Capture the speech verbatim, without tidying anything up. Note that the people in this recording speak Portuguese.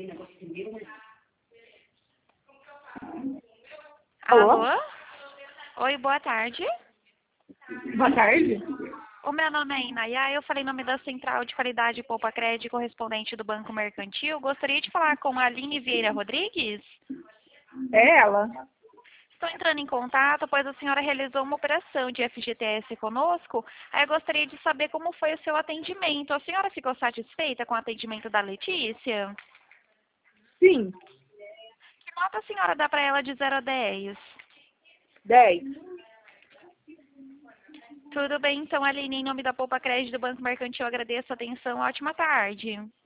Alô? Alô? Oi, boa tarde. Boa tarde. O meu nome é Inaya, eu falei em nome da Central de Qualidade Poupa Crédito correspondente do Banco Mercantil. Gostaria de falar com a Aline Vieira Rodrigues. É ela? Estou entrando em contato, pois a senhora realizou uma operação de F G T S conosco. Aí eu gostaria de saber como foi o seu atendimento. A senhora ficou satisfeita com o atendimento da Letícia? Sim. Que nota a senhora dá para ela de zero a dez? dez. Tudo bem, então, Aline, em nome da Poupa Crédito do Banco Mercantil, eu agradeço a atenção. Ótima tarde.